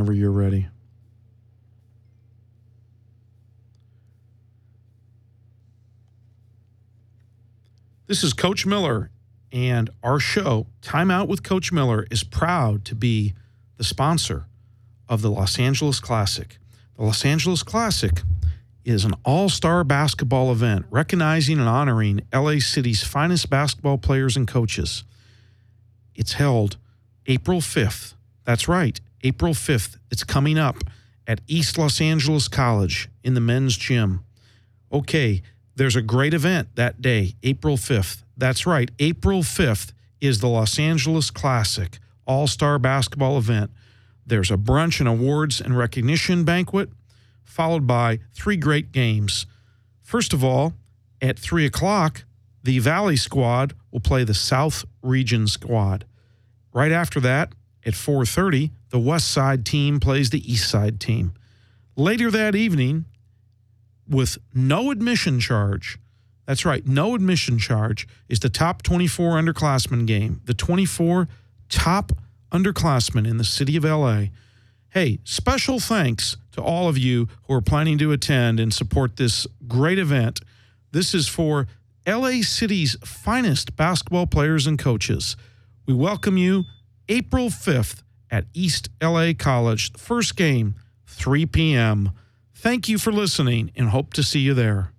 whenever you're ready. This is Coach Miller, and our show, Time Out with Coach Miller, is proud to be the sponsor of the Los Angeles Classic. The Los Angeles Classic is an all-star basketball event recognizing and honoring LA City's finest basketball players and coaches. It's held April 5th. That's right, April 5th. It's coming up at East Los Angeles College in the men's gym. Okay, there's a great event that day, April 5th. That's right, April 5th is the Los Angeles Classic all-star basketball event. There's a brunch and awards and recognition banquet, followed by 3 great games. First of all, at 3 o'clock, the Valley squad will play the South Region squad. Right after that, at 4:30, the West Side team plays the East Side team. Later that evening, with no admission charge, that's right, no admission charge, is the top 24 underclassmen game. The 24 top underclassmen in the city of LA. Hey, special thanks to all of you who are planning to attend and support this great event. This is for LA City's finest basketball players and coaches. We welcome you April 5th at East LA College. First game, 3 p.m. Thank you for listening and hope to see you there.